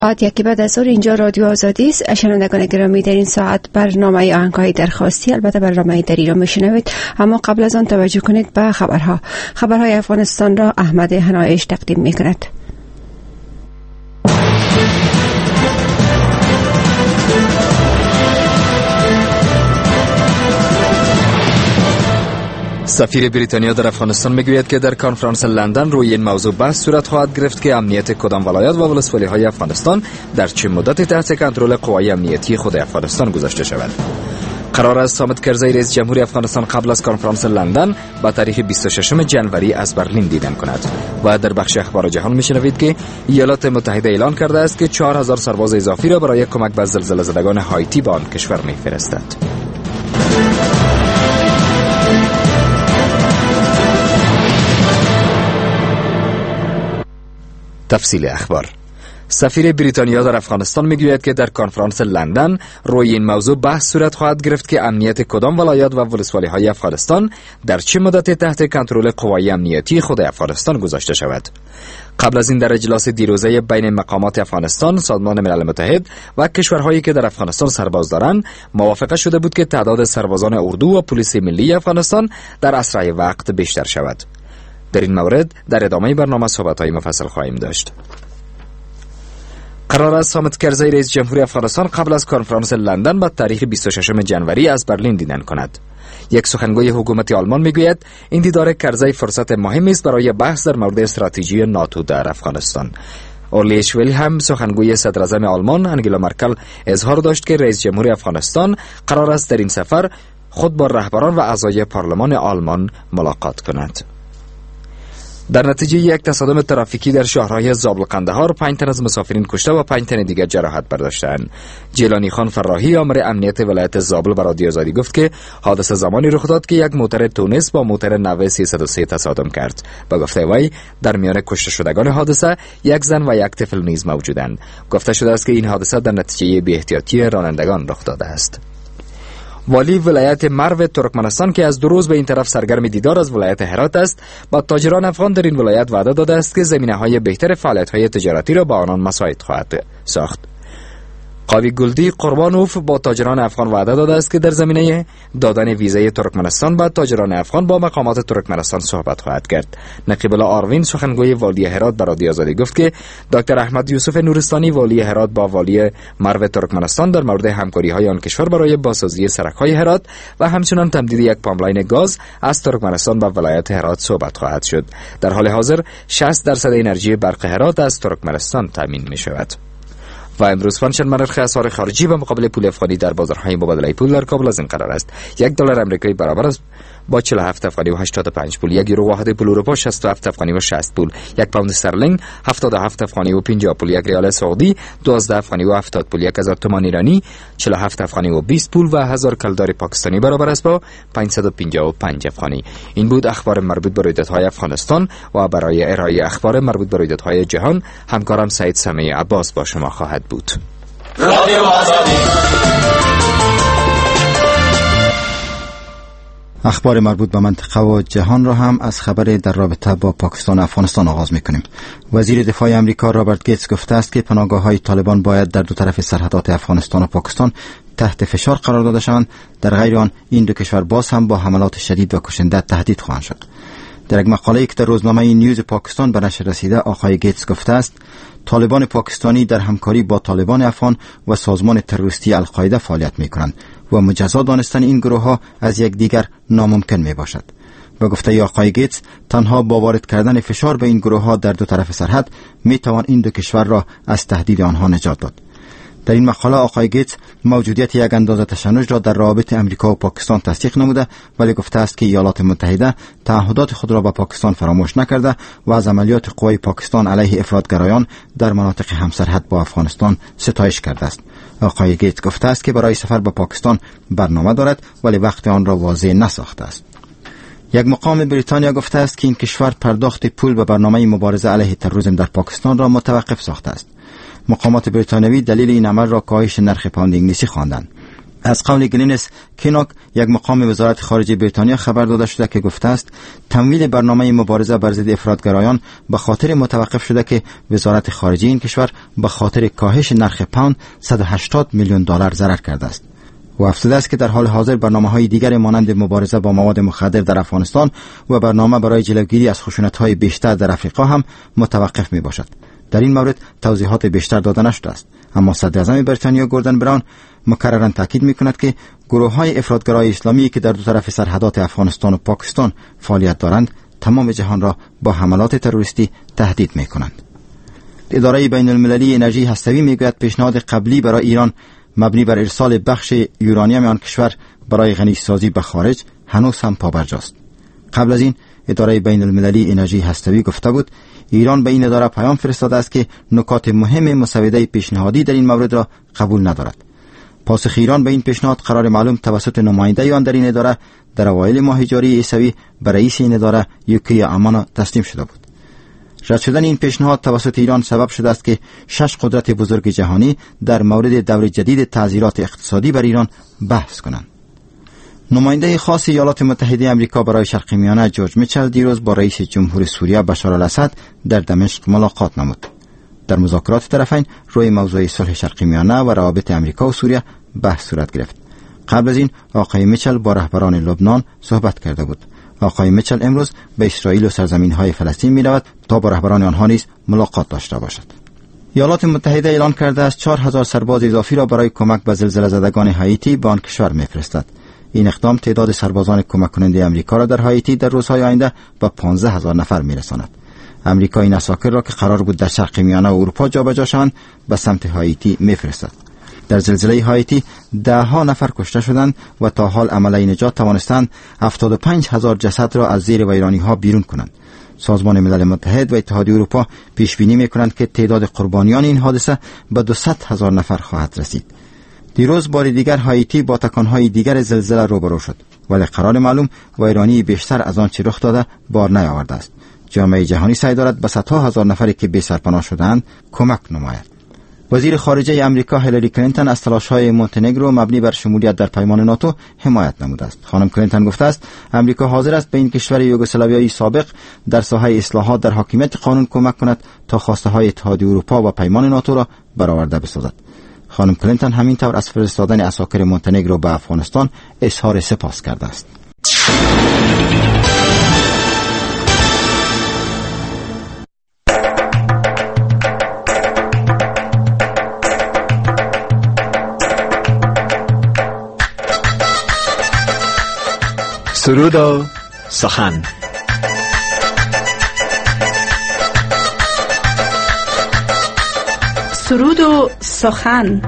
ساعت 1 بعد از ظهر اینجا رادیو آزادی است. شنوندگان گرامی، در این ساعت برنامه آهنگ‌های درخواستی البته برنامه دری را میشنوید، اما قبل از آن توجه کنید به خبرهای افغانستان را احمد حنایش تقدیم میکند. سفیر بریتانیا در افغانستان میگوید که در کنفرانس لندن روی این موضوع بحث صورت خواهد گرفت که امنیت کدام ولایت و ولسوالی‌های افغانستان در چه مدتی تحت کنترل قوای امنیتی خود افغانستان گذاشته شود. قرار است حامد کرزی رئیس جمهوری افغانستان قبل از کنفرانس لندن با تاریخ 26 جنوری از برلین دیدن کند. و در بخش اخبار جهان میشنوید که ایالات متحده اعلان کرده است که 4000 سرباز اضافی را برای کمک به زلزله زدگان هایتی به آن کشور میفرستد. تفصیل اخبار. سفیر بریتانیا در افغانستان میگوید که در کنفرانس لندن روی این موضوع بحث صورت خواهد گرفت که امنیت کدام ولایت و ولسوالی‌های افغانستان در چه مدت تحت کنترل قوای امنیتی خود افغانستان گذاشته شود. قبل از این در اجلاس دیروزه بین مقامات افغانستان، سازمان ملل متحد و کشورهایی که در افغانستان سرباز دارند موافقه شده بود که تعداد سربازان اردو و پلیس ملی افغانستان در اسرع وقت بیشتر شود. در این مورد در ادامه برنامه صحبت‌های مفصل خواهیم داشت. قرار است حامد کرزی رئیس جمهوری افغانستان قبل از کنفرانس لندن با تاریخ 26 جنوری از برلین دیدن کند. یک سخنگوی حکومت آلمان میگوید این دیدار کرزی فرصت مهمی است برای بحث در مورد استراتژی ناتو در افغانستان. اولی شویل هم سخنگوی صدر اعظم آلمان انگلا مرکل اظهار داشت که رئیس جمهوری افغانستان قرار است در این سفر خود با رهبران و اعضای پارلمان آلمان ملاقات کند. در نتیجه یک تصادم ترافیکی در شهرهای زابل قندهار 5 تن از مسافرین کشته و 5 تن دیگر جراحت برداشتند. جیلانی خان فراهی آمر امنیت ولایت زابل به رادیو آزادی گفت که حادثه زمانی رخ داد که یک موتر تونس با موتر نو 303 تصادم کرد. با گفته وی در میان کشته شدگان حادثه یک زن و یک طفل نیز موجودند. گفته شده است که این حادثه در نتیجه بی‌احتیاطی رانندگان رخ داده است. والی ولایت مرو ترکمنستان که از 2 روز به این طرف سرگرم دیدار از ولایت هرات است، با تاجران افغان در این ولایت وعده داده است که زمینه‌های بهتر فعالیت‌های تجارتی را با آنان مساعد خواهد ساخت. قاوی گلدی قربانوف با تاجران افغان وعده داده است که در زمینه دادن ویزای ترکمنستان با تاجران افغان با مقامات ترکمنستان صحبت خواهد کرد. نقیب الله آروین سخنگوی والی هرات به رادیو آزادی گفت که دکتر احمد یوسف نورستانی والی هرات با والی مرو ترکمنستان در مورد همکاری‌های آن کشور برای بازسازی سرک‌های هرات و همچنین تمدید یک پایپلاین گاز از ترکمنستان به ولایت هرات صحبت خواهد شد. در حال حاضر 60% انرژی برق هرات از ترکمنستان تامین می‌شود. و امروز پنجشنبه نرخ اسعار خارجی به مقابل پول افغانی در بازارهای مبادله پول در کابل از این قرار است: $1 آمریکایی برابر است با 47 افغانی و 85 پول، یک یورو واحد پول اروپا 67 افغانی و 60 پول، یک پوند استرلینگ 77 افغانی و 50 پول، یک ریال سعودی 12 افغانی و 70 پول، 1000 تومان ایرانی 47 افغانی و 20 پول و 1000 کلدار پاکستانی برابر است با 555 افغانی. این بود اخبار مربوط به رویدادهای افغانستان و برای ارائه اخبار مربوط به رویدادهای جهان همکارم سعید سمیع عباس با شما خواهد بود. رادیو آزادی. اخبار مربوط به منطقه و جهان را هم از خبر در رابطه با پاکستان و افغانستان آغاز می‌کنیم. وزیر دفاع آمریکا رابرت گیتس گفته است که پناهگاه‌های طالبان باید در 2 طرف سرحدات افغانستان و پاکستان تحت فشار قرار داده شوند، در غیر آن این 2 کشور باز هم با حملات شدید و کشنده تهدید خواهند شد. در یک مقاله‌ای که در روزنامه نیوز پاکستان به نشر رسیده، آقای گیتس گفته است طالبان پاکستانی در همکاری با طالبان افغان و سازمان تروریستی القاعده فعالیت می‌کنند و مجزا دانستن این گروه‌ها از یکدیگر ناممکن میباشد. به گفته آقای گیتس، تنها با وارد کردن فشار به این گروه‌ها در 2 طرف سرحد میتوان این 2 کشور را از تهدید آنها نجات داد. در این مقاله آقای گیتس موجودیت یک اندازه تشنج را در روابط امریکا و پاکستان تصدیق نموده، ولی گفته است که ایالات متحده تعهدات خود را به پاکستان فراموش نکرده و از عملیات قوای پاکستان علیه افراطگرایان در مناطق همسرحد با افغانستان ستایش کرده است. آقای گیتس گفته است که برای سفر به پاکستان برنامه دارد، ولی وقت آن را واضح نساخته است. یک مقام بریتانیا گفته است که این کشور پرداخت پول به برنامه مبارزه علیه تروریسم در پاکستان را متوقف ساخته است. مقامات بریتانیایی دلیل این عمل را کاهش نرخ پوند انگلیسی خواندند. از قول گلینس کینوک، یک مقام وزارت خارجه بریتانیا، خبر داده شده که گفته است تمویل برنامه مبارزه بر ضد افراطگرایان به خاطر متوقف شده که وزارت خارجه این کشور به خاطر کاهش نرخ پوند 180 میلیون دلار ضرر کرده است. و افزوده است که در حال حاضر برنامه‌های دیگر مانند مبارزه با مواد مخدر در افغانستان و برنامه برای جلوگیری از خشونت‌های بیشتر در افریقا هم متوقف میباشد. در این مورد توضیحات بیشتر داده نشده است، اما صدر اعظم بریتانیا گوردن براون مکرراً تاکید می‌کند که گروه‌های افراطگرای اسلامی که در دو طرف سرحدات افغانستان و پاکستان فعالیت دارند تمام جهان را با حملات تروریستی تهدید می‌کنند. اداره بین‌المللی انرژی هسته‌ای می‌گوید پیشنهاد قبلی برای ایران مبنی بر ارسال بخش یورانیم آن کشور برای غنی‌سازی به خارج هنوز هم پابرجاست. قبل از این اداره بین‌المللی انرژی هسته‌ای گفته بود ایران به این اداره پیام فرستاده است که نکات مهم مسوده پیشنهادی در این مورد را قبول ندارد. پاسخ ایران به این پیشنهاد قرار معلوم توسط نماینده آن در این اداره در اوایل ماه جاری عیسوی به رئیس این اداره یوکی امانا تسلیم شده بود. رد شدن این پیشنهاد توسط ایران سبب شده است که 6 قدرت بزرگ جهانی در مورد دور جدید تعزیرات اقتصادی بر ایران بحث کنند. نماینده خاص ایالات متحده آمریکا برای شرق میانه جورج میچل دیروز با رئیس جمهور سوریه بشار الاسد در دمشق ملاقات نمود. در مذاکرات طرفین روی موضوع صلح شرق میانه و روابط آمریکا و سوریه بحث صورت گرفت. قبل از این آقای میچل با رهبران لبنان صحبت کرده بود. آقای میچل امروز به اسرائیل و سرزمین‌های فلسطین می‌رود تا با رهبران آنها نیز ملاقات داشته باشد. ایالات متحده اعلان کرده است 4000 سرباز اضافی را برای کمک به زلزله زدگان هایتی به آن کشور می‌فرستد. این اقدام تعداد سربازان کمک کننده آمریکا را در هایتی در روزهای آینده به 15000 نفر می‌رساند. آمریکا این عساکر را که قرار بود در شرق میانه و اروپا جابجا شوند به سمت هایتی می‌فرستد. در زلزله هایتی 10 نفر کشته شدند و تا حال عمله نجات توانستند 75000 جسد را از زیر ویرانی‌ها بیرون کنند. سازمان ملل متحد و اتحادیه اروپا پیش بینی می‌کنند که تعداد قربانیان این حادثه به 200,000 نفر خواهد رسید. دیروز بار دیگر هایتی با تکان‌های دیگر زلزله روبرو شد، ولی قرار معلوم ویرانی بیشتر از آنچه رخ داده بار نیاورده است. جامعه جهانی سعی دارد به صدها هزار نفری که بی سرپناه شدند کمک نماید. وزیر خارجه امریکا هیلاری کلینتون از تلاش‌های مونتنگرو مبنی بر شمولیت در پیمان ناتو حمایت نموده است. خانم کلینتون گفته است امریکا حاضر است به این کشور یوگسلاویایی سابق در ساحه اصلاحات در حاکمیت قانون کمک کند تا خواسته‌های اتحادیه اروپا و پیمان ناتو را برآورده بسازد. خانم کلینتون همینطور از فرستادن عساکر مونتنگرو به افغانستان اظهار سپاس کرده است. سرود و سخن. سرود و سخن.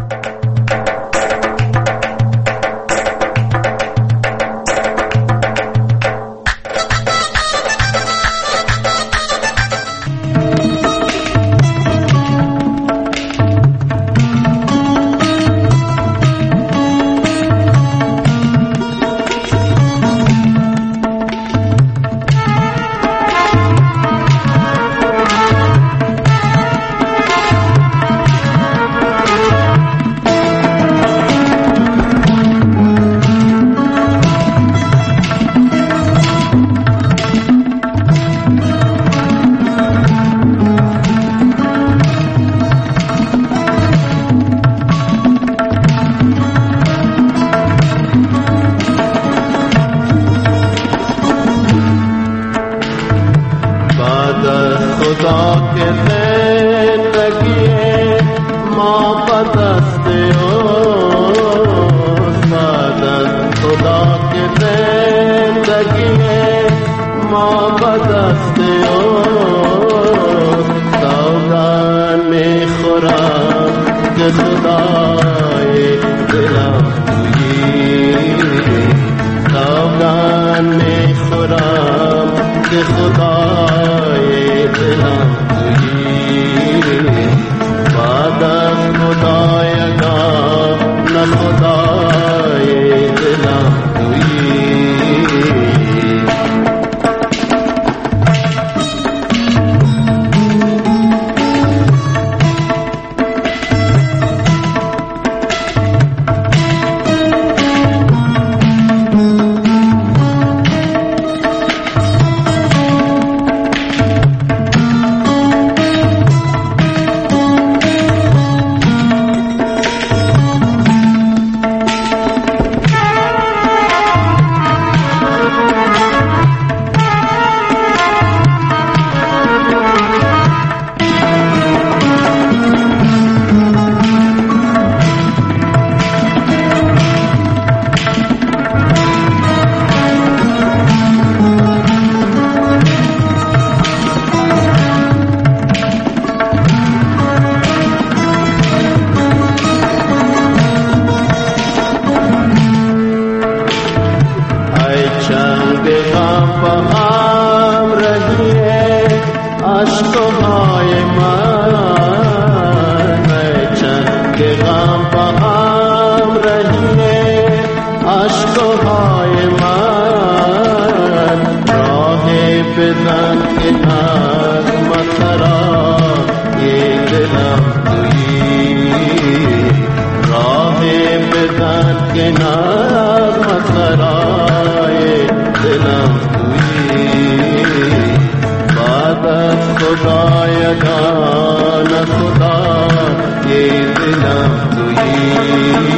سوهای من راه بزن که نغمه سرای دلم تویی راه بزن که نغمه سرای دلم تویی بعد از خدایگان خدای دلم تویی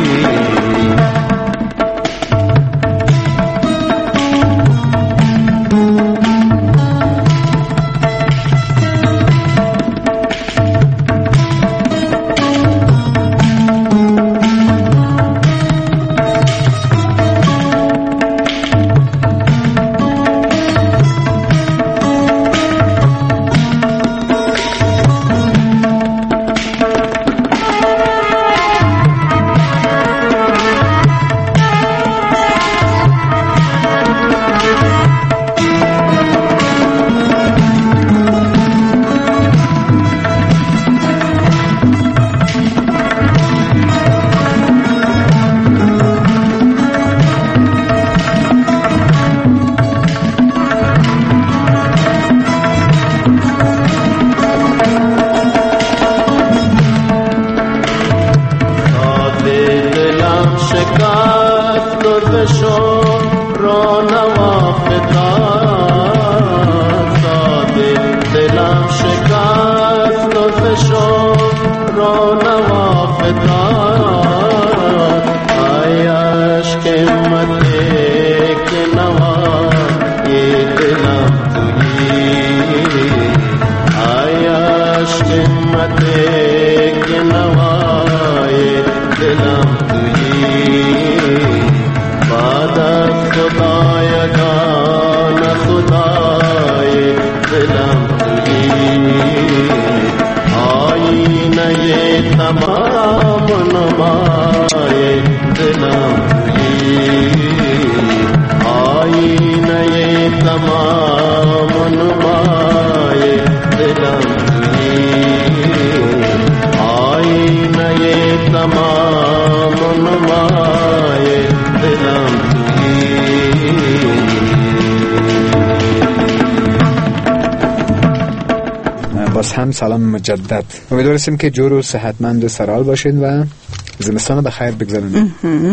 باز هم سلام مجدد. امیدواریم که جور و صحتمند و سرحال باشین و زمستان به خیر بگذرونید.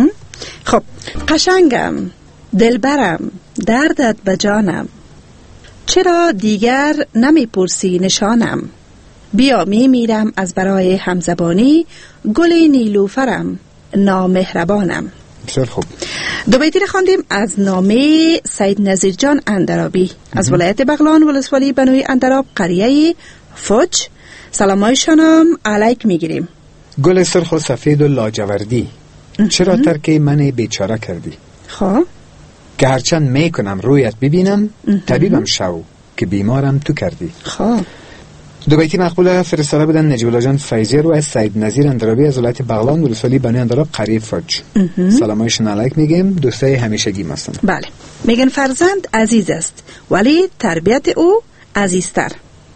خب قشنگم، دلبرم، دردت به جانم، چرا دیگر نمیپرسی نشانم؟ بیا میمیرم از برای همزبانی، گل نیلوفرم، نامهربانم. بسیار خوب. دو بیتی را خواندیم از نامه سید نظیر جان اندرابی از ولایت بغلان ولسوالی بنوی اندراب قریه فوج. سلامایشانم علیک میگیریم. گل سرخ و سفید و لاجوردی، چرا ترک من بیچاره کردی؟ خب که هرچند میکنم رویت ببینم، طبیبم شو که بیمارم تو کردی. خب دو بیتی مقبول فرستاده بودن نجیب الله جان فیضی رو از سید نظیر اندرابی از ولایت بغلان ولسوالی بنوی اندراب قریه فوج. سلامایشان علیک میگیم. دوستای همیشگی هستن. بله، میگن فرزند عزیز است ولی تربیت او عزیزتر.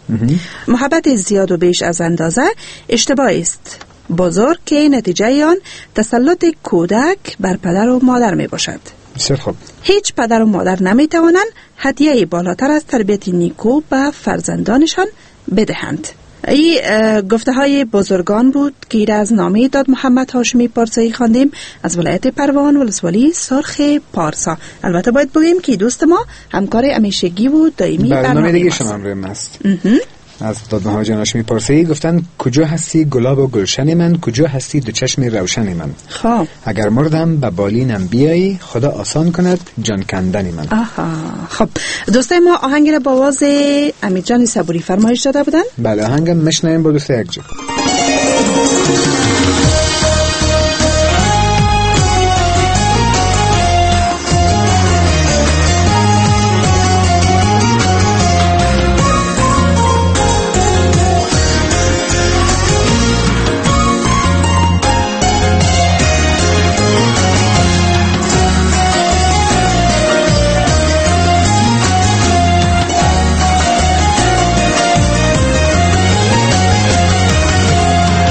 محبت زیاد و بیش از اندازه اشتباه است بزرگ که نتیجه آن تسلط کودک بر پدر و مادر می باشد. بسیار خوب. هیچ پدر و مادر نمی توانند هدیه بالاتر از تربیت نیکو به فرزندانشان بدهند. این گفته های بزرگان بود که ایر از نامه داد محمد هاشمی پارسایی خواندیم از ولایت پروان ولسوالی سرخ پارسا. البته باید بگیم که دوست ما همکار همیشگی و دائمی برنامه دیگه شما هم روی است. از داد محمد جان هاشمی پارسایی گفتن کجا هستی گلاب و گلشن من، کجا هستی دو چشم روشن من. خب اگر مردم به بالینم بیایی، خدا آسان کند جان کندن من. آها. خب دوستای ما آهنگ را با آواز امیر جان صبوری فرمایش داده بودن. بله آهنگم مشنویم با دوست یک جو.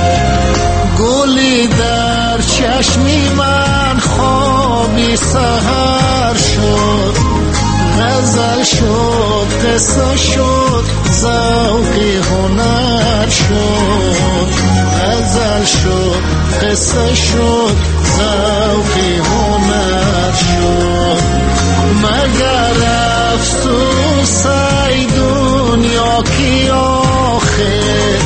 چشمی من خوابی سهر شد قصه شد ذوق هنر شد غزل شد قصه شد ذوق هنر شد مگر افسوس ای دنیا کی آخر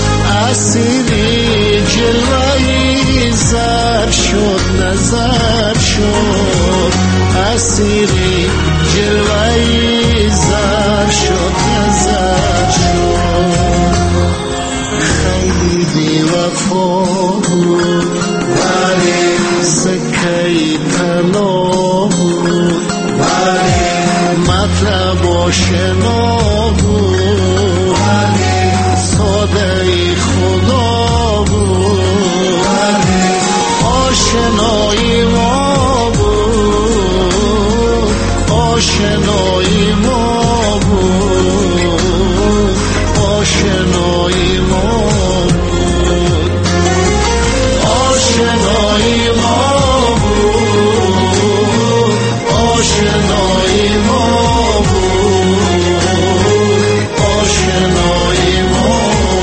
اسیری جلوهی زر شد نظر شد اسیری جلوهی زر شد نظر شد خیلی بی وفا بود ولی سکه طلا بود ولی مطلب آشنا بود ولی ساده خدا بود ولی آشنایی ما بود آشنایی ما بود آشنایی ما بود آشنایی ما بود آشنایی ما بود آشنایی ما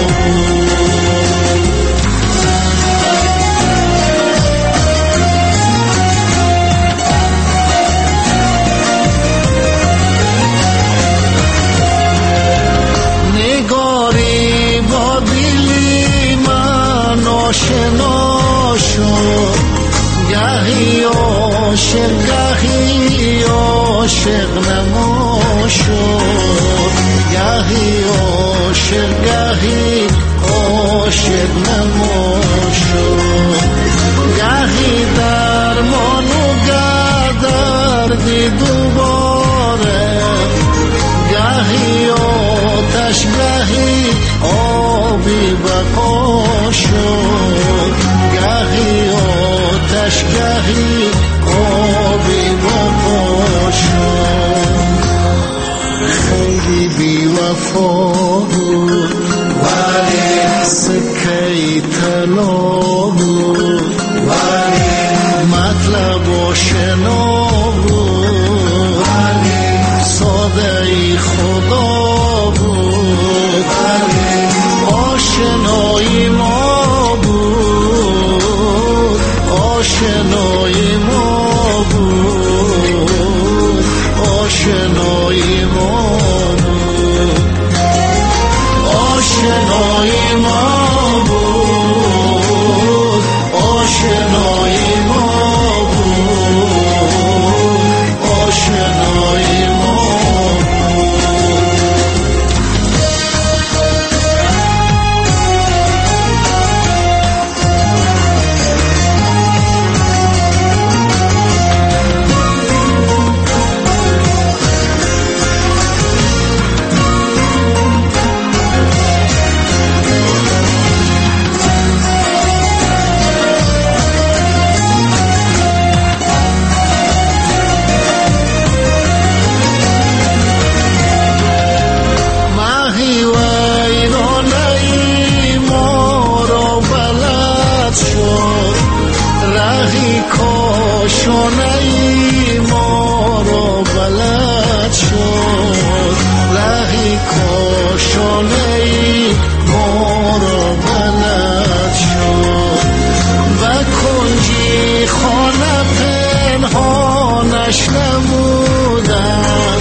نگاری با دلی من آشنا شد گهی عاشق گهی عاشق نما شد گهی عاشق گهی عاشق نما شد گهی درمان و دردی دوباره گهی آتش گهی آبی بقا شد گهی آتش گهی آبی بقا شد خیلی بی وفا بود ولی سکه طلا بود ولی مطلب آشنا بود ولی ساده خدا بود ولی آشنایی ما بود آشنایی ما بود آشنایی ما بود آشنایی ما بود آشنایی ما بود آشنایی ما شانه‌ای ما رو بلد شد رهی کاشانه‌ای ما رو بلد شد و کنجی خانه پنهانش نمودم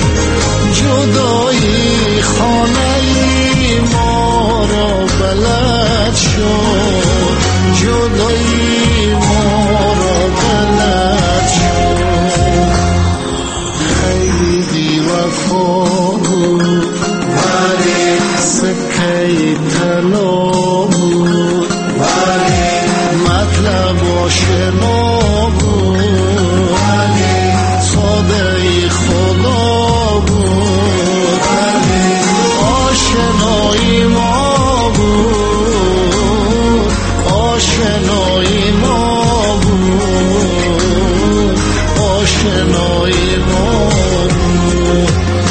جدایی خانه‌ای ما رو بلد شد جدایی ما رو بلد شد خیلی بی وفا بود ولی سکه طلا بود ولی مطلب آشنا بود ولی ساده خدا بود ولی آشنایی ما بود آشنایی ما بود آشنایی ما بود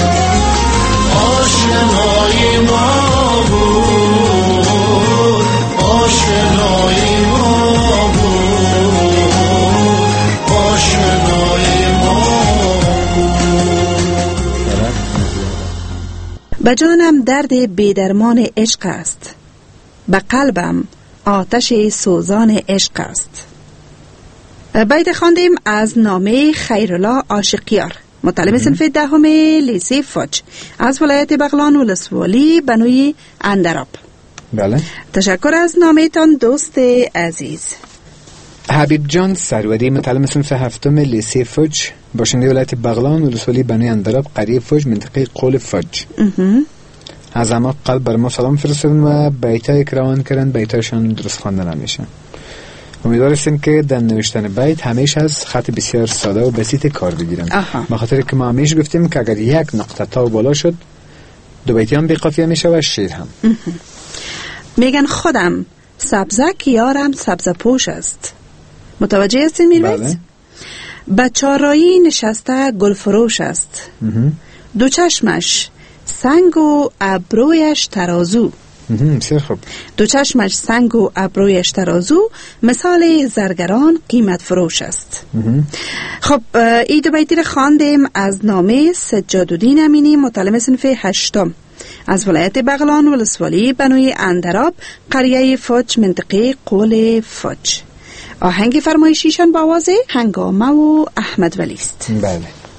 آشنایی ما بود آشنایی ما بود آشنایی ما بود به جانم درد بیدرمان عشق است، به قلبم آتش سوزان عشق است. بیت خواندیم از نامه خیرالله عاشقیار، مطالب صنف دهم لیسه فوج از ولایت بغلان ولسوالی بنوی اندراب. بله. تشکر از نامه‌تان دوست عزیز. حبیب جان سرودی، مطالب صنف هفتم لیسه فوج، باشنده ولایت بغلان ولسوالی بنوی اندراب، قریه فوج، منطقه قول فوج. از اما قلب بر ما سلام فرستادن و بیتایی که روان کردن بیتایشان درست خواندن نمیشن. امیدوار هستیم که در نوشتن بیت همیشه از خط بسیار ساده و بسیط کار بگیرن. به خاطر که ما همیشه گفتیم که اگر یک نقطه تا بالا شد دو بیتی هم بی قافیه میشه و شعر هم. میگن خودم سبزک یارم سبز پوش است. متوجه هستین میرویز؟ بله. به چارایی نشسته گل فروش است. دو چشمش سنگ و ابرویش ترازو. بسیار خوب. دو چشمش سنگ و ابرویش ترازو، مثال زرگران قیمت فروش است. خب این دو بیتی رو خواندیم از نامه سجادالدین امینی، مطالب صنف هشتم از ولایت بغلان ولسوالی بنوی اندراب، قریه فوج، منطقه قول فوج. آهنگ فرمایشیشان با آواز هنگامه و احمد ولی است. بله.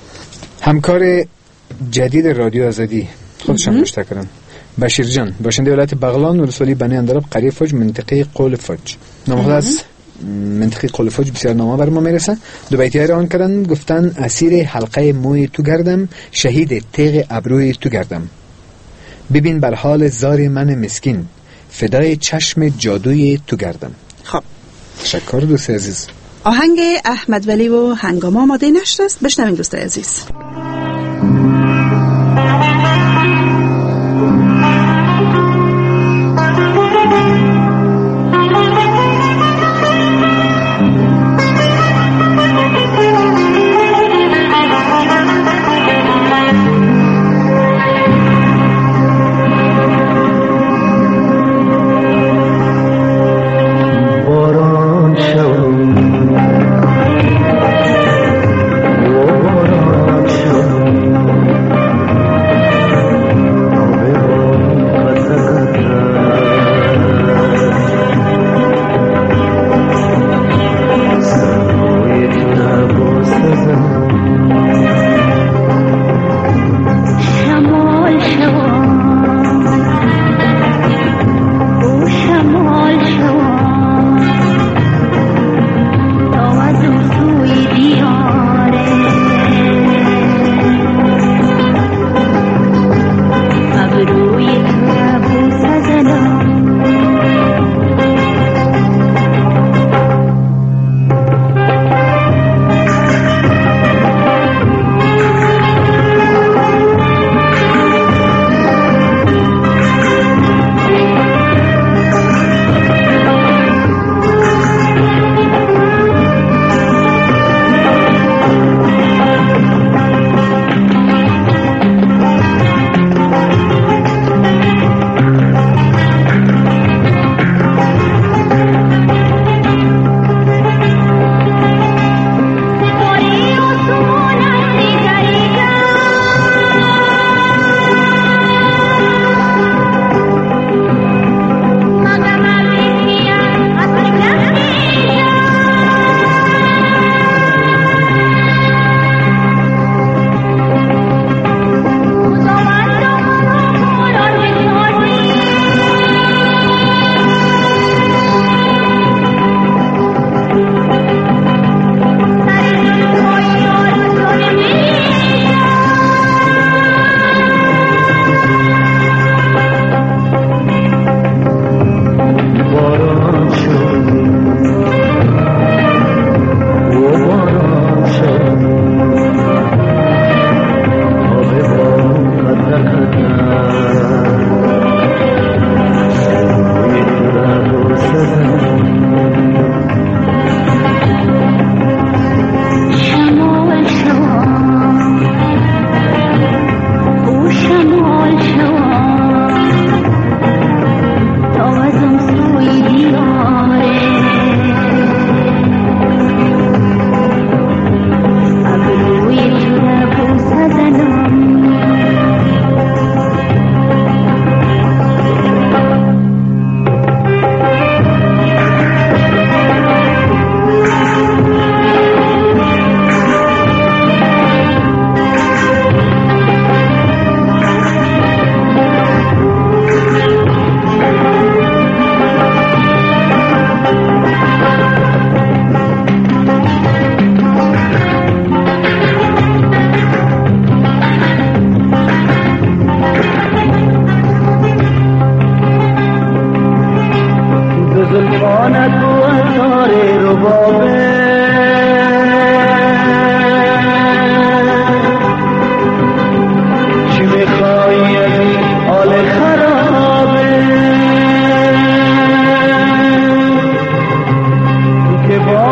همکار جدید رادیو آزادی خودشان نوشته کردن. بشیر جان، باشنده ولایت بغلان ولسوالی بنوی اندراب، قریه فوج، منطقه قول فوج. نام خود از منطقه قول فوج بسیار نامه بر ما میرسه. دو بیتی ها روان کردن، گفتن اسیر حلقه موی تو گردم، شهید تیغ ابروی تو گردم. ببین بر حال زار من مسکین، فدای چشم جادوی تو گردم. خب تشکر دوست عزیز. آهنگ احمد ولی و هنگامه آماده نشده است، بشنویم دوست عزیز. شو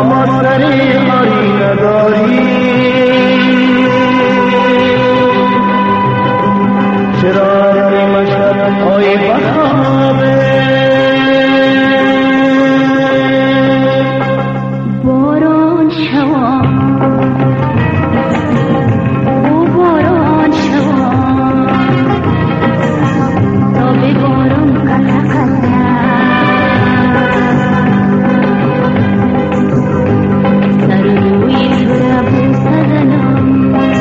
ما سری خاری نداری چراغ مشهد آی بخابه باران شوا او باران شوا تا به باران قطع قطع سر روی تو بوسه زنم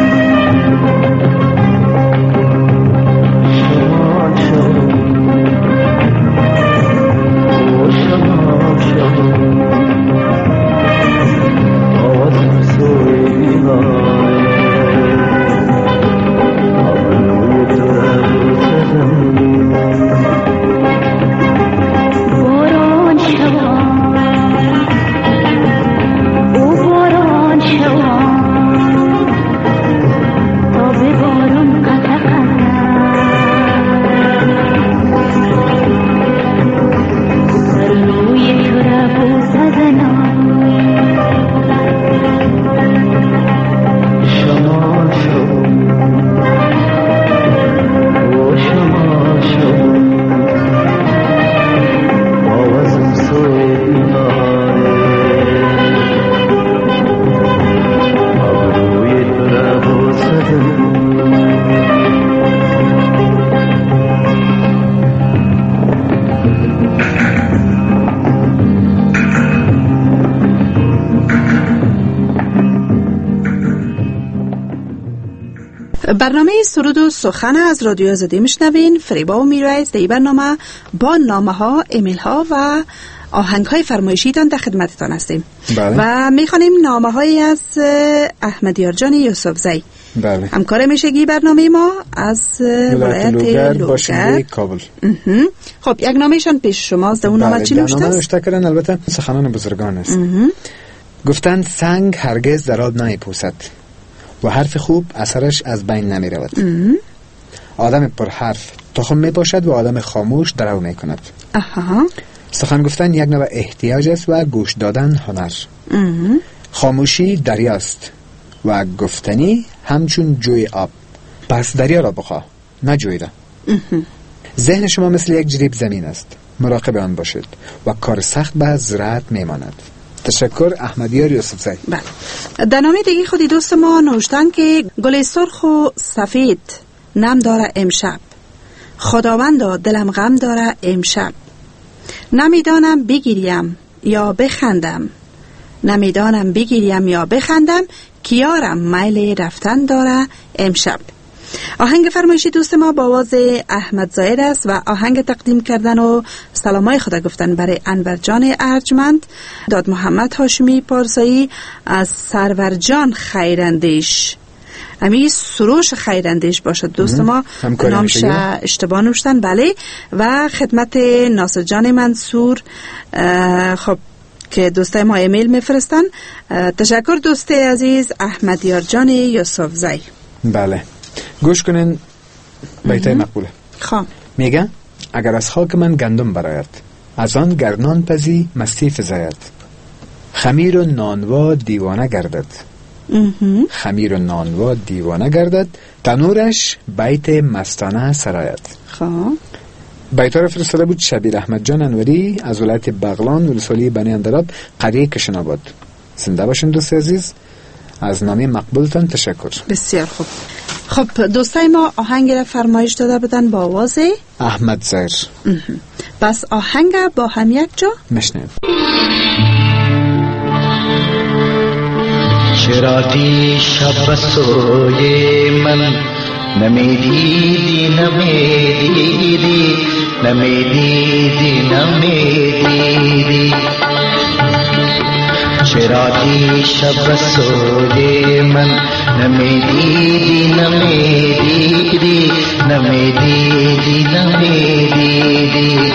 برنامه سرود و سخن از رادیو آزادی میشنوین. فریبا و میرایز در این برنامه با نامه ها، ایمیل ها و آهنگ های فرمایشیتان در خدمتتان هستیم. بله. و میخوانیم نامه های از احمدیار جان یوسفزی. بله. همکار میشگی برنامه ما از ولایت لوگر باشنده کابل. خب یک نامهشان پیش شماست. اون نامه چی نوشته است؟ نامه نوشته کردن، البته سخنان بزرگان است. گفتند سنگ هرگز در آب نمیپوسد و حرف خوب اثرش از بین نمی رود. آدم پر حرف تخم می باشد و آدم خاموش درو می کند. سخن گفتن یک نوع احتیاج است و گوش دادن هنر. خاموشی دریاست و گفتنی همچون جوی آب. پس دریا را بخواه، نه جوی را. ذهن شما مثل یک جریب زمین است، مراقب آن باشید و کار سخت به زراعت می ماند. تشکر. احمدیار یوسفزی. بله. در نامه دیگه خودی دوست ما نوشتن که گل سرخ و سفید نم داره امشب، خداوندا دلم غم داره امشب، نمیدانم بگیریم یا بخندم، نمیدانم بگیریم یا بخندم، کیارم میل رفتن داره امشب. آهنگ فرمایشی دوست ما با آواز احمد زاید است و آهنگ تقدیم کردن و سلامای خدا گفتن برای انور جان ارجمند، داد محمد هاشمی پارسایی از سرور جان خیراندیش. امی سروش خیراندیش باشد دوست ما، نامش اشتباه نوشتن. بله. و خدمت ناصر جان منصور، خب که دوستای ما ایمیل میفرستن. تشکر دوست عزیز احمدیار جان یوسفزی. بله. گوش کنین بیتای مقبوله. خب میگه اگر از خاک من گندم براید، از آن گرنان پزی مستی فزاید، خمیر و نانوا دیوانه گردد. خمیر و نانوا دیوانه گردد، تنورش بیت مستانه سراید. خب بیتا را فرستاده بود شبیر احمد جان انوری از ولایت بغلان ولسوالی بنی اندراب قریه کشن‌آباد. زنده باشین دوست عزیز. از نامه مقبولتان تشکر. بسیار خوب. خب دوستای ما آهنگ را فرمایش داده بودن با آواز احمد زایر. پس آهنگ با هم یک جا مشنیم. چرا دیشب سوی من نمیدیدی نمیدیدی نمیدیدی نمیدیدی، چرا دیشب سوی من نمیدیدی نمیدیدی نمیدیدی نمیدیدی،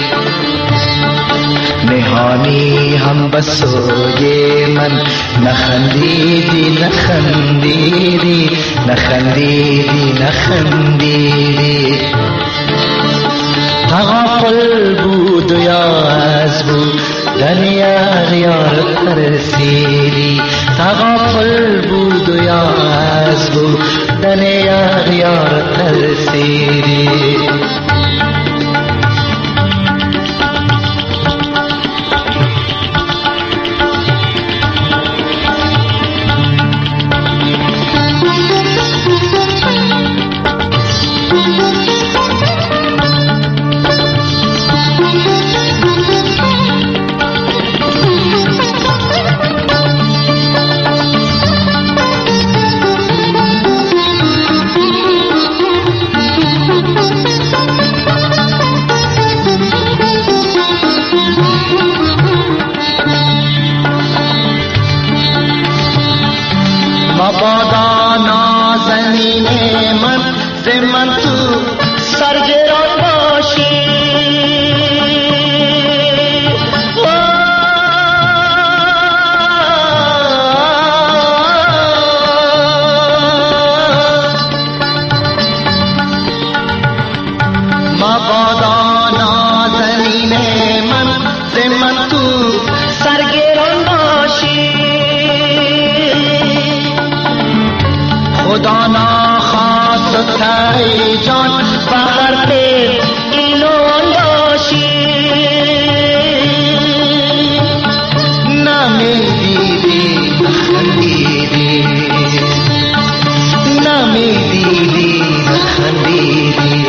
نهانی هم بسوی من نخندیدی نخندیدی نخندیدی نخندیدی، تغافل بود و یا از بودن اغیار ترسیدی تغافل بود و یا از بودن اغیار ترسیدی مبادا نازنین من ز من تو سرگران باشی مبادا نازنین من ز من تو سرگران باشی خدا نخواست ای جان بهر اینو باشی نمیدیدی نخندیدی نمیدیدی نخندیدی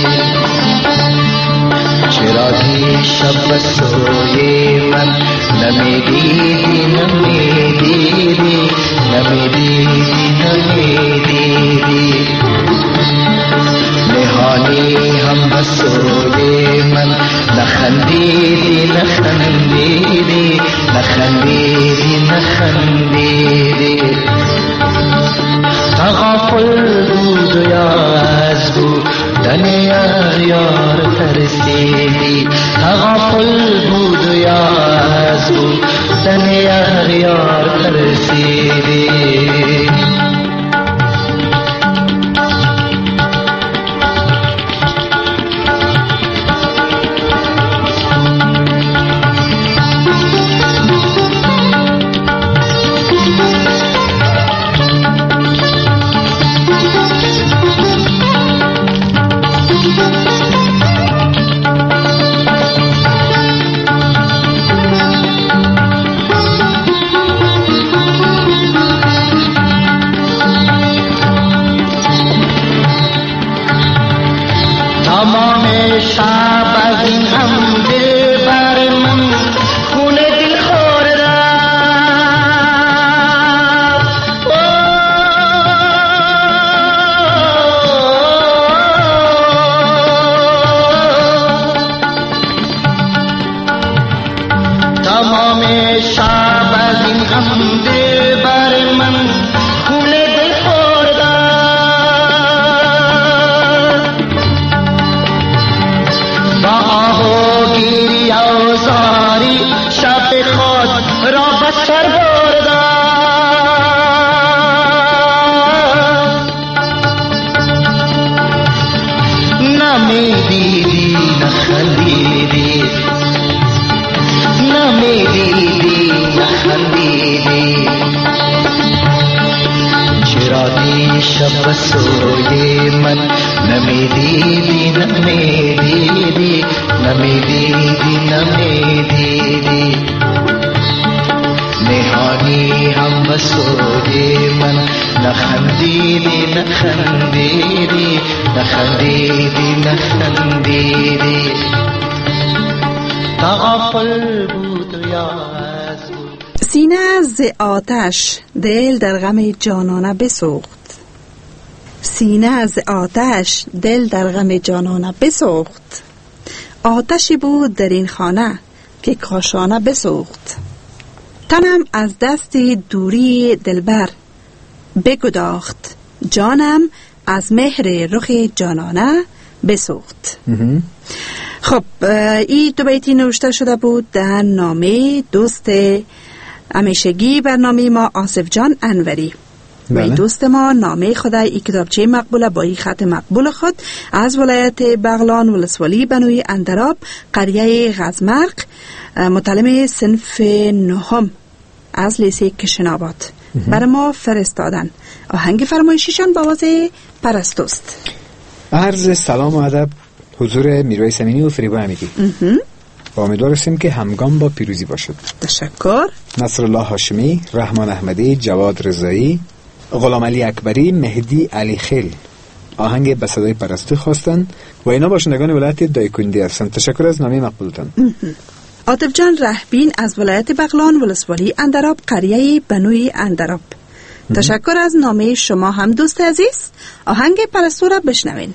چرا دیشب سوی من نمیدیدی نمیدیدی نمیدیدی نمیدیدی نهانی هم بسوی من نخندیدی نخندیدی نخندیدی نخندیدی تغافل بود و یا از بودن اغیار ترسیدی تغافل بود و یا از بودن اغیار ترسیدی تمام شب از این هم دل بر من خون دل خوردم تمام شب از این هم دل بر من خون دل خوردم گیری اوزاری شب خود را بسر بردم نمیدیدی نخندیدی نمیدیدی نخندیدی چرا دیشب سوی من نمیدیدی نمیدیدی نمیدیدی نمیدیدی نهانی هم بسوی من نخندیدی نخندیدی نخندیدی نخندیدی تغافل بود یا از بود سینه ز آتش دل در غم جانانه بسوخت سینه از آتش دل در غم جانانه بسوخت آتشی بود در این خانه که کاشانه بسوخت تنم از دست دوری دلبر بگداخت جانم از مهر رخ جانانه بسوخت. خب این دو بیتی نوشته شده بود در نامه دوست همیشگی برنامه ما آصف جان انوری. و این دوست ما نامه خدای این کتابچه مقبوله با این خط مقبول خود از ولایت بغلان ولسوالی بنوی اندراب قریه غزمرق متعلم صنف 9 از لیسه کشناباد برای ما فرستادن. آهنگ فرمایشیشان با آواز پرستوست. عرض سلام و ادب حضور میرویس امینی و فریبا امیدی. با امیدوار هستیم که همگام با پیروزی باشد. تشکر. نصرالله هاشمی، رحمان احمدی، جواد رضایی، غلام علی اکبری، مهدی علی خیل آهنگ به صدای پرستو خواستن و اینا باشندگان ولایت دایکندی هستند. تشکر از نامه مقبولتان. عاطف جان رهبین از ولایت بغلان ولسوالی اندراب قریه بنوی اندراب. تشکر از نامه شما هم دوست عزیز. آهنگ پرستو را بشنوین.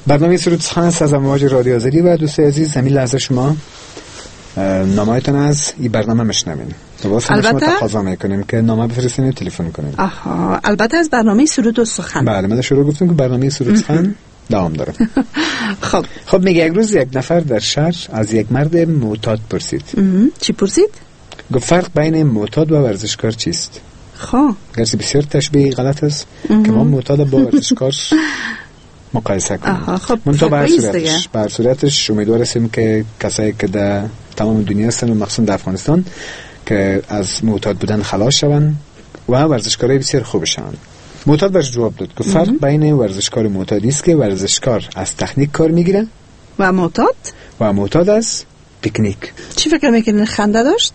برنامه سرود سخن است از امواج رادیو آزادی و دوست عزیز همین لحظه شما نامه‌تان از این برنامه میشنوین. البته شما تقاضا میکنیم که نامه بفرستین و تلفن کنین. آها، البته از برنامه سرود و سخن. بله، من شروع گفتم که برنامه سرود سخن دوام داره. خب میگه یک روز یک نفر در شهر از یک مرد معتاد پرسید. چی پرسید؟ گفت فرق بین معتاد و ورزشکار چیست؟ خب گرچه بسیار تشبیه غلط است که ما معتاد با ورزشکار مقایسه کنیم. خب من تو بر صورتش امیدوار هستیم که کسایی که در تمام دنیا هستن و مخصوصا در افغانستان که از معتاد بودن خلاص شون و ورزشکارای بسیار خوب شون. معتاد برش جواب داد که فرق بین ورزشکار و معتادی است که ورزشکار از تکنیک کار میگیره و معتاد از پیکنیک. چی فکر میکنین خنده داشت؟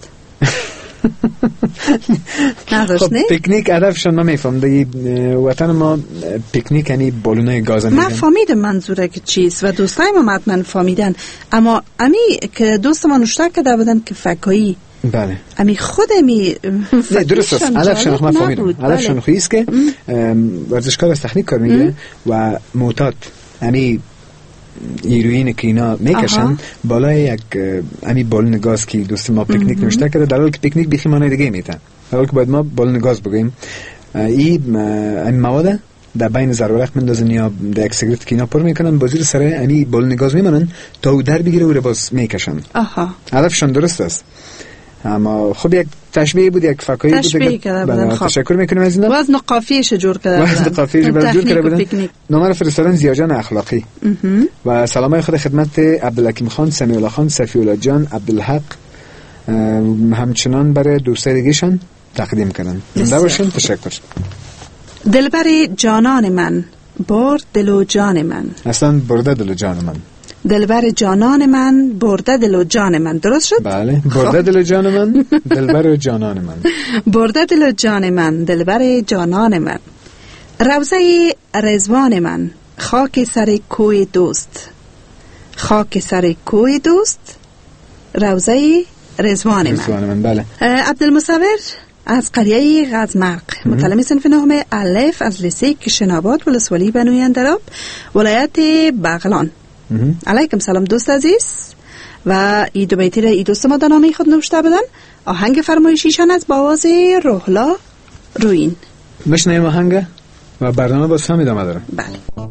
خب پیکنیک هدفشون من میفهم در وطن ما پیکنیک یعنی بالونای گاز میگن. من فهمیدم منظوره که چیست و دوستای ما حتما فهمیدن، اما امی که دوست ما نشته که در بدن که فکایی بله امی خود امی درست است. هدفشون من فهمیدم هدفشون خویی است که ورزشکار از تکنیک کار میگیره و معتاد یعنی هیروئین که اینا میکشن بالای یک امی بالون گاز که دوست ما پیکنیک نوشته کرده، در حالی که پیکنیک بیخی معنی دیگه میتن، در حالی که باید ما بالون گاز بگوییم. این مواد در بین ضرورت مندازن یا در یک سیگرت که اینا پر میکنن با زیر سر امی بالون گاز میمانن تا او در بگیره و رو باز میکشن. هدفشان درست است، اما خب یک تشبیه بود، یک فکایی بود. تشکر میکنیم از اینا. وزن قافیه‌اش جور کرده بودن. وزن قافیه‌اش جور کرده بودن. نامه رو فرستادن زیاجان اخلاقی و سلامای خود خدمت عبدالحکیم خان، سمیع الله خان، صفی الله جان، عبدالحق همچنان برای دوستای دیگه‌شان تقدیم کردن. زنده باشین. تشکر. دلبر جانان من، بر دل و جان من. اصلا برده دل و جان من. دلبر جانان من، برده دل و جان من. درست شد؟ بله، برده دل و جان من، دلبر جانان من. برده دل و جان من، دلبر جانان من. روضه رضوان من، خاک سر کوی دوست. خاک سر کوی دوست، روضه رضوان من. بله. عبدالمصور از قریه غزمرق، متعلم صنف نهم الف از لیسه کشناباد ولسوالی بنوی اندراب، ولایت بغلان. علیکم سلام دوست عزیز. و ای دو بیتی را ای دوست ما نامه خود نوشته بدن. آهنگ فرمایشیشان از با آواز روحلا روین. بشنویم آهنگ و برنامه باز هم ادامه داره. بله.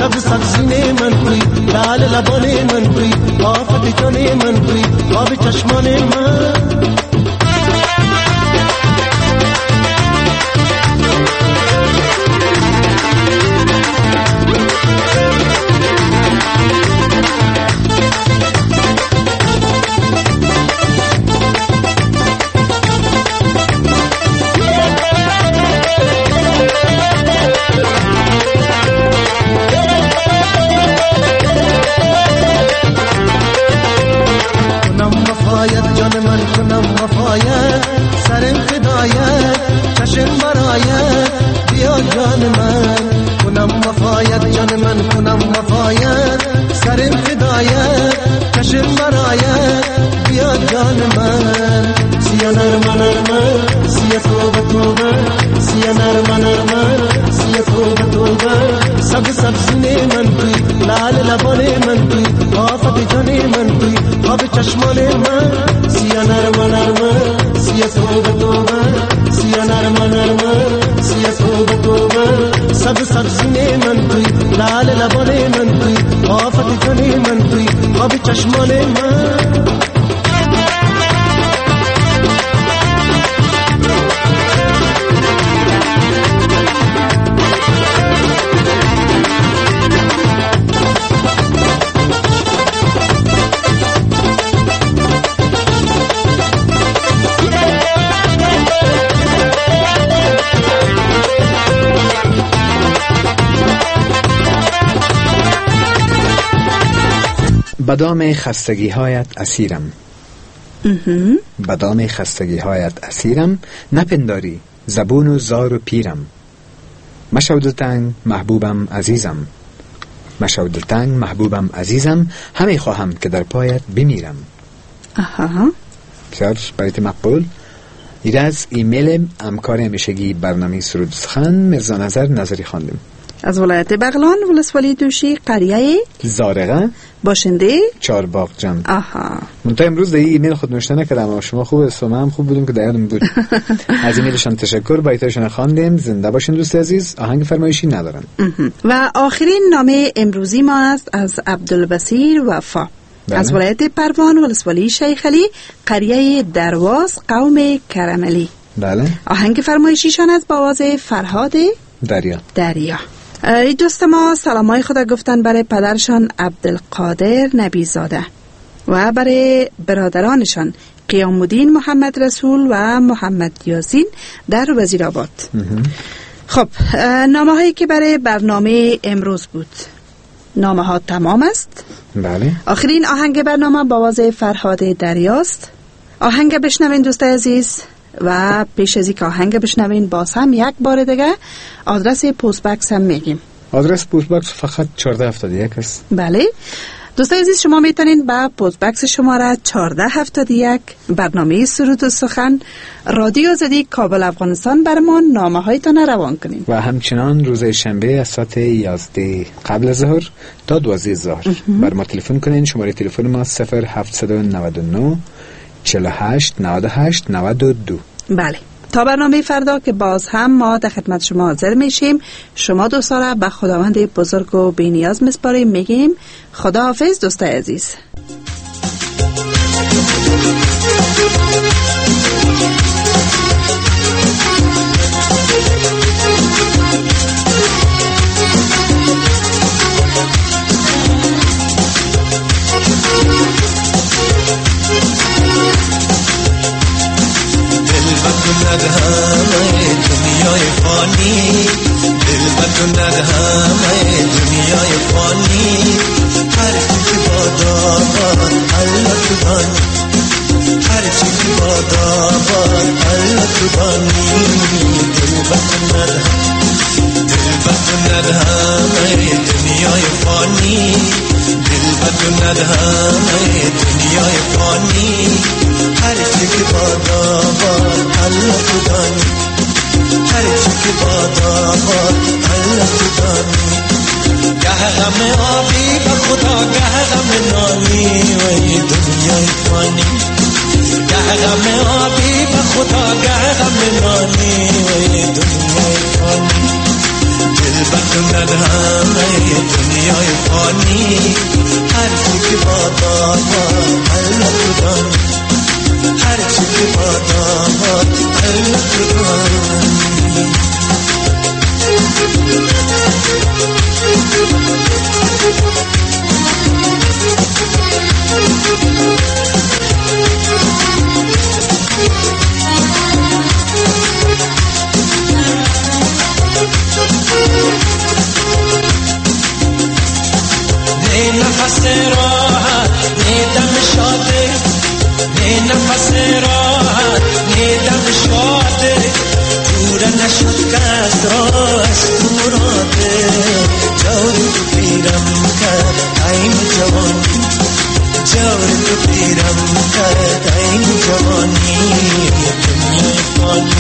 سبز سبزین من توی لال لبان من توی آفت جان من توی آب چشمان من بدام خستگی هایت اسیرم بدام خستگی هایت اسیرم نپنداری زبون و زار و پیرم مشو دلتنگ محبوبم عزیزم مشو دلتنگ محبوبم عزیزم همه خواهم که در پایت بمیرم. بسیار برایت مقبول. ایده از ایمیل همکار همیشگی برنامه سرود سخن مرزا نظری خواندیم از ولایت بغلان ولسوالی دوشی قریه زارقه باشنده چارباغ جان. منتها امروز در ایمیل خود نوشته نکردم اما شما خوب اسم هم خوب بودیم که دیادم بود. از ایمیلشان تشکر بایتایشان خواندیم. زنده باشین دوست عزیز. آهنگ فرمایشی ندارن. و آخرین نامه امروزی ما است از عبدالبصیر وفا از ولایت پروان ولسوالی شیخ علی قریه درواز قوم کرملی. بله. آهنگ فرمایشیشان از با آواز فرهاد دریا. ای دوست ما سلامای خدا گفتن برای پدرشان عبدالقادر نبیزاده و برای برادرانشان قیام الدین محمد رسول و محمد یاسین در وزیرآباد. خب نامه هایی که برای برنامه امروز بود نامه ها تمام است. بله. آخرین آهنگ برنامه با آواز فرهاد دریاست. آهنگ بشنوین دوست عزیز و پیش از اینکه آهنگ بشنوین باز هم یک بار دیگه آدرس پست باکس هم میگیم. آدرس پست باکس فقط 1471 است. بله دوست عزیز شما میتونین با پست باکس شماره 1471 برنامه سرود و سخن رادیو آزادی کابل افغانستان برمان نامه هایتان روان کنین و همچنان روز شنبه از ساعت 11 قبل از ظهر تا 12 ظهر بر ما تلفن کنین. شماره تلفن ما 0799 48 98 92. بله تا برنامه فردا که باز هم ما در خدمت شما حاضر میشیم. شما دوستا را به خداوند بزرگ و بی‌نیاز میسپاریم. میگیم خداحافظ دوست عزیز. دنیای فانی دل بدون همه دنیای فانی هر چی که بادا الله تو دانی هر چی که بادا الله تو دانی دل بدون همه دنیای فانی دل بدون همه دنیای فانی هر چی که بادا الله تو دانی هر چی که بادا الله تو دانی گه غم آبی به خدا گه غم نانی وی دنیای فانی گه غم آبی به خدا گه غم نانی وی دنیای فانی دل دلبر ندهم دنیای فانی هر چی که بادا الله کدام هر چی که بادا الله کدام نه نفس راحت نه دم شاده نه نفس راحت نه دم شاده پورا نشد کس را از توراده جور تو پیرم کرد این جوانی جور تو پیرم کرد این جوانی دنیای فانی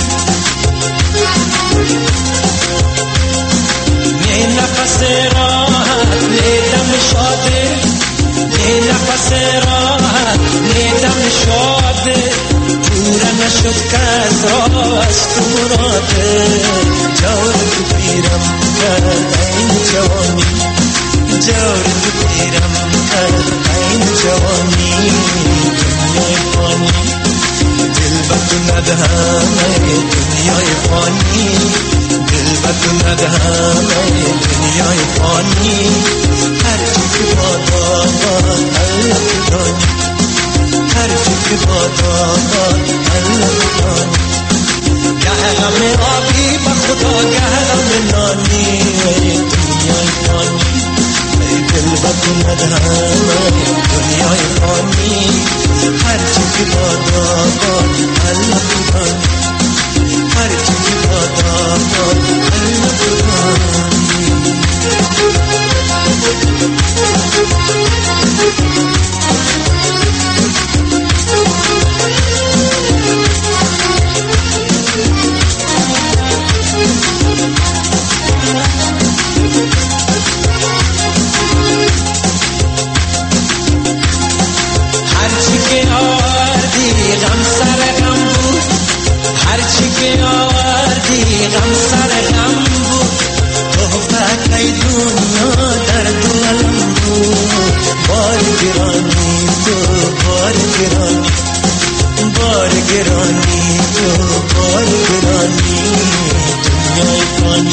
نه نفس راحت نه دم شاده نه نفس راحت نه دم شاده پورا نشد کس را از توراده جور تو پیرم کرد این جوانی جور تو پیرم کرد این جوانی دنیای فانی دلبر تو ندهم دنیای فانی دلبر تو ندهم دنیای فانی هر چی که بادا الله کدام هر چی که بادا الله کدام گه غم آبی با خدا گه غم نانی دنیای فانی دلبر تو ندهم دنیای فانی هر چی که بادا الله کدام هر چی که بادا الله کدام غم سر غم بود تحفت ای دنیا در دلم بود بار گرانی تو بار گرانی بار گرانی تو بار گرانی دنیای فانی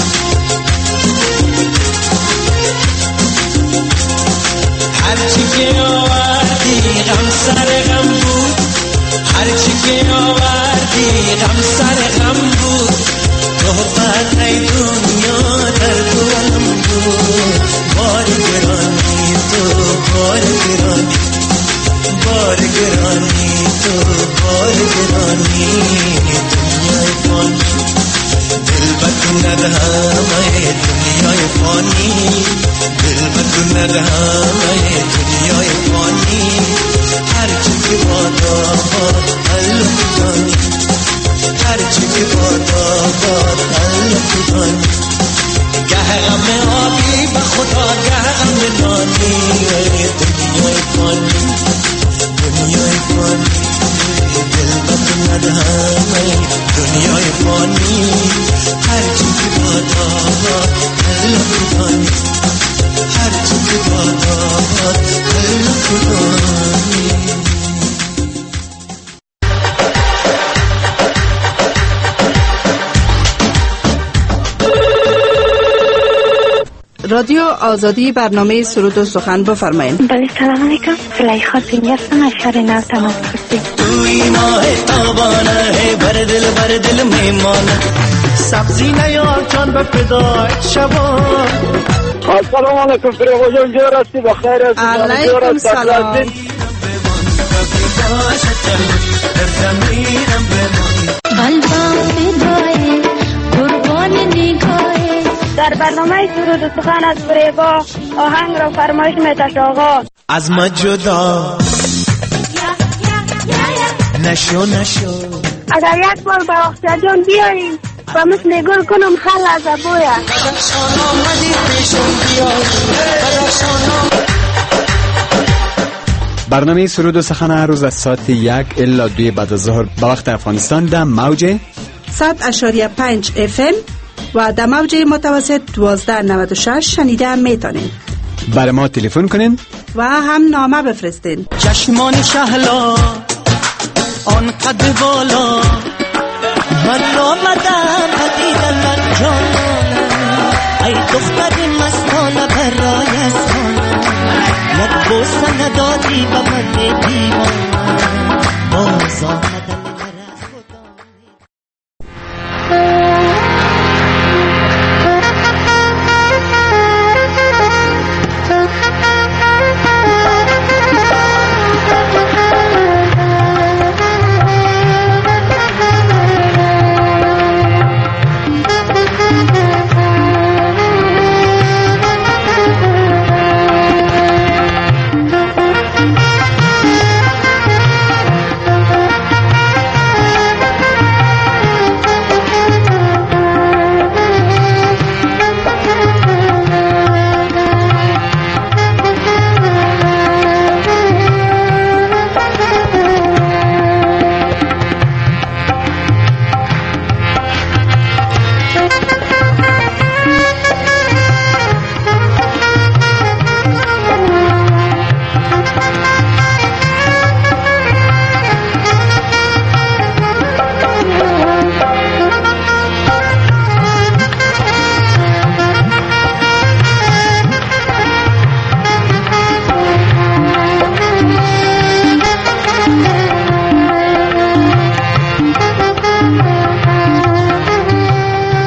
هرچی که آوردی غم سر غم بود هرچی که آوردی غم سر غم بود تحفت ای دنیا در دلم بود بار گرانی تو بار گرانی بار گرانی تو بار گرانی دنیای فانی دلبر تو ندهم دنیای فانی دلبر تو ندهم دنیای فانی هر چی که بادا الله کدام هر چی که بادا الله کدام گه غم آبی با خدا گه غم نانی دنیای فانی دنیای فانی دلبر تو ندهم دنیای فانی هر چی که بادا الله کدام هر چی که بادا الله کدام رادیو آزادی برنامه سرود و سخن بفرمایید. بله سلام علیکم. زلیخا سینی هستم از شهر نو تماس گرفتیم. توی ماه تابانه بر دل میمانه سبزی نیار جان به فدای شبان. السلام علیکم فریقا جان جور هستی بخیر هستی؟ علیکم سلام. در برنامه سرود و سخن از فریبا آهنگ را فرمایش می‌دهد آقا. از ما جدا نشو اگر یک بار به اختیار بیایی و مثل گل کنم خل از ابویا. برنامه سرود و سخن هر روز از ساعت 1 الی 2 بعد از ظهر به وقت افغانستان در موج 100.5 FM و در موج متوسط 1296 شنیده میتونین. برای ما تلفن کنین و هم نامه بفرستین. چشمان شهلا آن قد بالا من آمدم پدیدن جانانم ای دختر مستانه برای سانم یک بوسه ندادی و